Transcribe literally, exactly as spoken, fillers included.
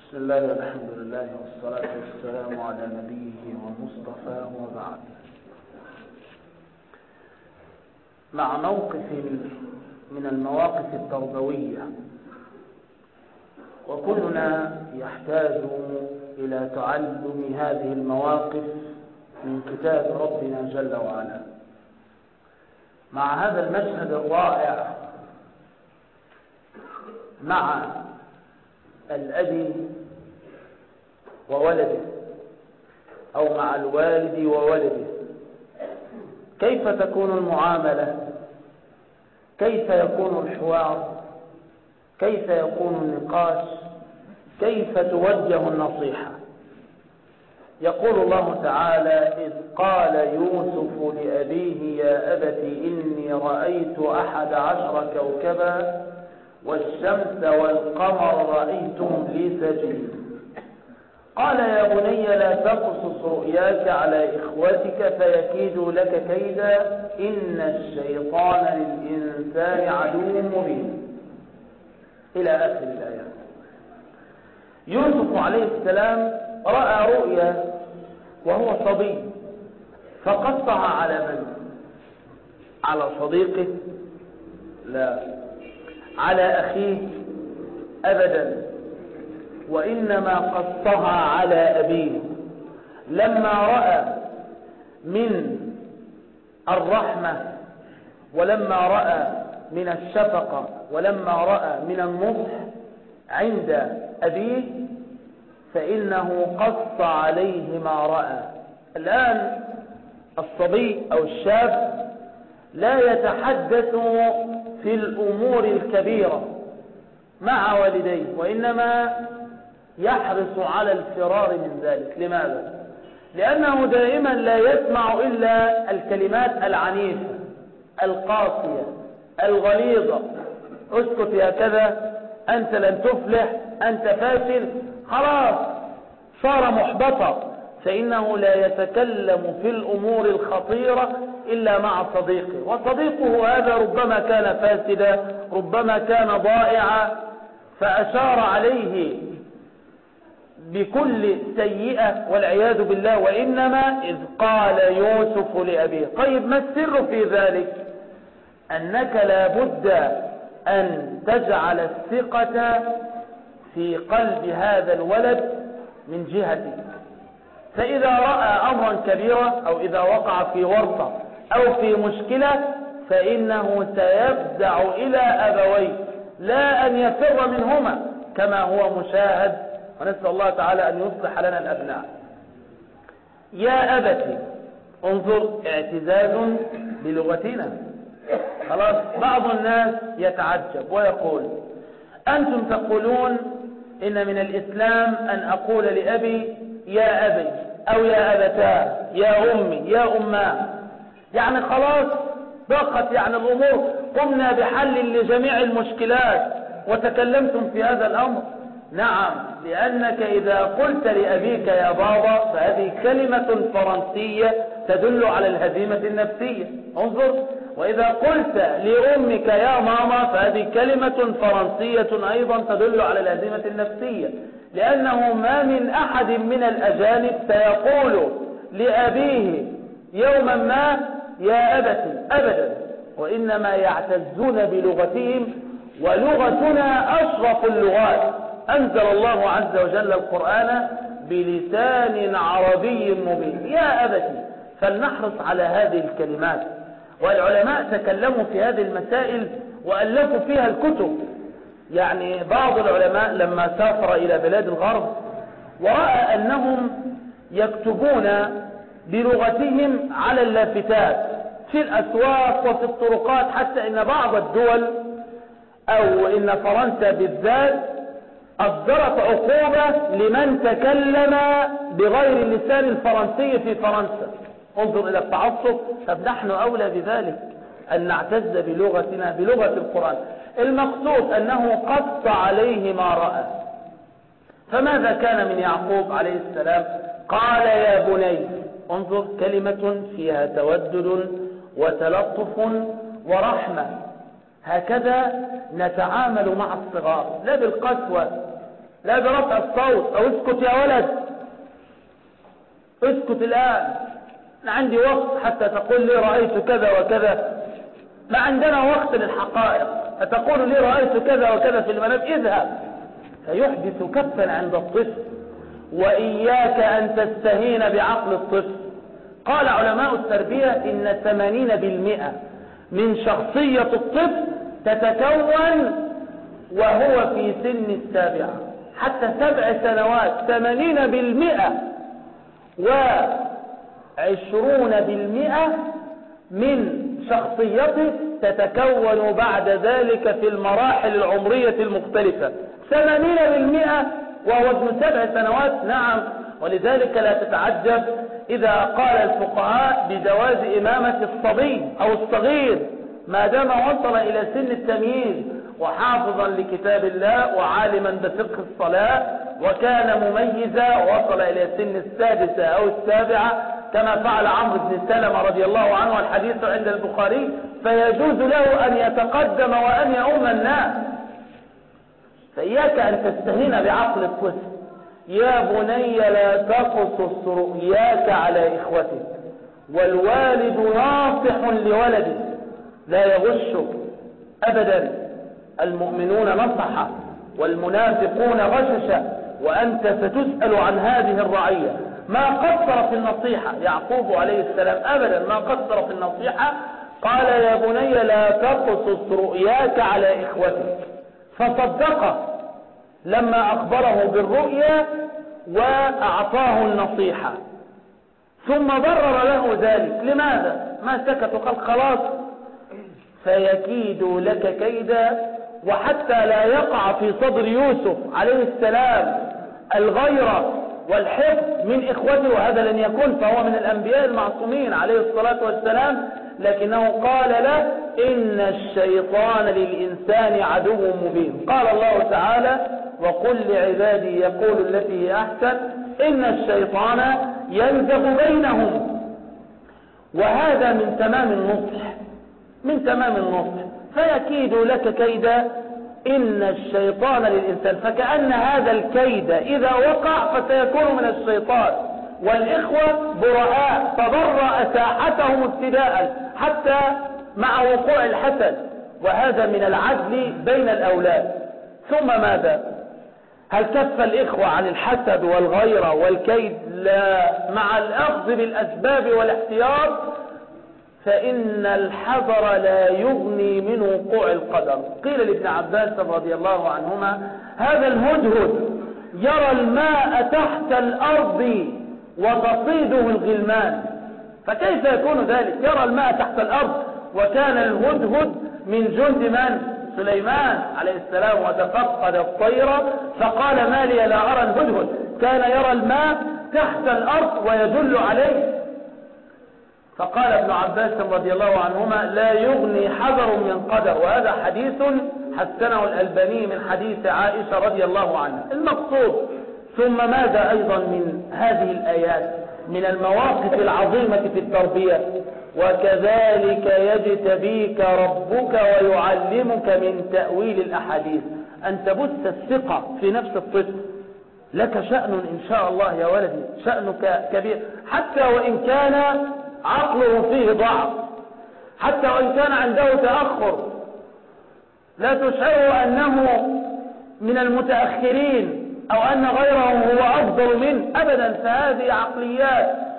بسم الله والحمد لله والصلاة والسلام على نبيه ومصطفاه وبعد. مع موقف من المواقف التربوية، وكلنا يحتاج إلى تعلم هذه المواقف من كتاب ربنا جل وعلا. مع هذا المشهد الرائع مع الأب وولده أو مع الوالد وولده، كيف تكون المعاملة؟ كيف يكون الحوار؟ كيف يكون النقاش؟ كيف توجه النصيحة؟ يقول الله تعالى: إذ قال يوسف لأبيه يا أبت إني رأيت أحد عشر كوكبا والشمس والقمر رأيتهم لي ساجدين. قال يا بني لا تقصص رؤياك على إخوتك فيكيدوا لك كيدا إن الشيطان للإنسان عدو مبين، إلى آخر الآيات. يوسف عليه السلام رأى رؤيا وهو صبي، فقصها على من؟ على صديقه؟ لا. على أخيه؟ أبدا، وإنما قصها على أبيه. لما رأى من الرحمة، ولما رأى من الشفقة، ولما رأى من النصح عند أبيه، فإنه قص عليه ما رأى. الآن الصبي أو الشاب لا يتحدث في الأمور الكبيرة مع والديه، وإنما يحرص على الفرار من ذلك. لماذا؟ لأنه دائما لا يسمع إلا الكلمات العنيفة القاسية الغليظة: اسكت يا كذا، أنت لن تفلح، أنت فاشل. خلاص صار محبطا، فإنه لا يتكلم في الأمور الخطيرة إلا مع صديقه، وصديقه هذا ربما كان فاسدا، ربما كان ضائعا، فأشار عليه بكل سيئة والعياذ بالله. وإنما إذ قال يوسف لأبيه. طيب ما السر في ذلك؟ أنك لا بد أن تجعل الثقة في قلب هذا الولد من جهتك. فإذا رأى أمرا كبيرا أو إذا وقع في ورطة أو في مشكلة، فإنه سيبدع إلى أبويه، لا أن يفر منهما كما هو مشاهد، ونسأل الله تعالى أن يصلح لنا الأبناء. يا أبتي، انظر، اعتزاز بلغتنا. خلاص بعض الناس يتعجب ويقول: أنتم تقولون إن من الإسلام أن أقول لأبي يا أبي أو يا أبتاه، يا أمي، يا أماه، يعني خلاص ضاقت يعني الأمور، قمنا بحل لجميع المشكلات وتكلمتم في هذا الأمر. نعم، لأنك إذا قلت لأبيك يا بابا فهذه كلمة فرنسية تدل على الهزيمة النفسية. انظر، وإذا قلت لأمك يا ماما فهذه كلمة فرنسية أيضا تدل على الهزيمة النفسية، لأنه ما من أحد من الأجانب سيقول لأبيه يوما ما يا أبتي أبدا، وإنما يعتزون بلغتهم، ولغتنا أشرف اللغات. أنزل الله عز وجل القرآن بلسان عربي مبين. يا أبتي، فلنحرص على هذه الكلمات. والعلماء تكلموا في هذه المسائل وألفوا فيها الكتب. يعني بعض العلماء لما سافر إلى بلاد الغرب ورأى أنهم يكتبون بلغتهم على اللافتات في الأسواق وفي الطرقات، حتى إن بعض الدول أو إن فرنسا بالذات أصدرت عقوبة لمن تكلم بغير اللسان الفرنسي في فرنسا. انظر إلى التعصب. فنحن أولى بذلك أن نعتز بلغتنا، بلغة القرآن. المقصود أنه قص عليه ما رأى. فماذا كان من يعقوب عليه السلام؟ قال يا بني. انظر، كلمة فيها تودد وتلطف ورحمة. هكذا نتعامل مع الصغار، لا بالقسوة لا برفع الصوت أو اسكت يا ولد، اسكت الآن، أنا عندي وقت حتى تقول لي رأيت كذا وكذا، ما عندنا وقت للحقائق، أتقول لي رأيت كذا وكذا في المنام، اذهب. فيحدث كفا عند الطفل. وإياك أن تستهين بعقل الطفل. قال علماء التربية إن ثمانين بالمئة من شخصية الطفل تتكون وهو في سن السابعة، حتى سبع سنوات ثمانين بالمئة، وعشرون بالمئة من شخصيته تتكون بعد ذلك في المراحل العمرية المختلفة. ثمانين بالمئة وهو ابن سبع سنوات. نعم، ولذلك لا تتعجب إذا قال الفقهاء بجواز إمامة الصبي أو الصغير ما دام وصل إلى سن التمييز وحافظا لكتاب الله وعالما بفقه الصلاة وكان مميزا ووصل إلى سن السادسة أو السابعة كما فعل عمرو بن سلمة رضي الله عنه، والحديث عند البخاري، فيجوز له أن يتقدم وأن يؤم الناس. فإياك أن تستهين بعقل الطفل. يا بني لا تقصص رؤياك على إخوتك، والوالد ناصح لولده لا يغشك أبدا. المؤمنون نصحا والمنافقون غششا، وأنت ستسأل عن هذه الرعية. ما قصر في النصيحة يعقوب عليه السلام أبدا، ما قصر في النصيحة. قال يا بني لا تقصص رؤياك على إخوتك، فصدقه لما أخبره بالرؤيا وأعطاه النصيحة، ثم برر له ذلك. لماذا؟ ما سكت وقال خلاص. فيكيد لك كيدا، وحتى لا يقع في صدر يوسف عليه السلام الغيرة والحفظ من إخوته، وهذا لن يكون، فهو من الأنبياء المعصومين عليه الصلاة والسلام، لكنه قال له إن الشيطان للإنسان عدو مبين. قال الله تعالى وقل لعبادي يقول التي هي أحسن إن الشيطان ينزغ بينهم. وهذا من تمام النصح، من تمام النصح. فيكيد لك كيدا إن الشيطان للإنسان، فكأن هذا الكيد إذا وقع فسيكون من الشيطان. والإخوة براء، فبرأ ساحتهم ابتداء حتى مع وقوع الحسد، وهذا من العدل بين الأولاد. ثم ماذا؟ هل كف الإخوة عن الحسد والغيرة والكيد؟ لا، مع الأخذ بالأسباب والاحتياط، فإن الحذر لا يغني من وقوع القدر. قيل لابن عباس رضي الله عنهما هذا الهدهد يرى الماء تحت الأرض وتصيده الغلمان، فكيف يكون ذلك؟ يرى الماء تحت الأرض، وكان الهدهد من جند من؟ سليمان عليه السلام، وتفقد الطير فقال ما لي لا أرى الهدهد. كان يرى الماء تحت الأرض ويدل عليه. فقال ابن عباس رضي الله عنهما لا يغني حذر من قدر، وهذا حديث حسنه الألباني من حديث عائشة رضي الله عنها. المقصود ثم ماذا أيضا من هذه الآيات من المواقف العظيمة في التربية؟ وكذلك يجتبيك ربك ويعلمك من تأويل الأحاديث. أن تبث الثقة في نفس الطفل، لك شأن إن شاء الله يا ولدي، شأنك كبير، حتى وإن كان عقله فيه ضعف، حتى وإن كان عنده تأخر، لا تشعره أنه من المتأخرين أو أن غيره هو أفضل منه أبدا. فهذه عقليات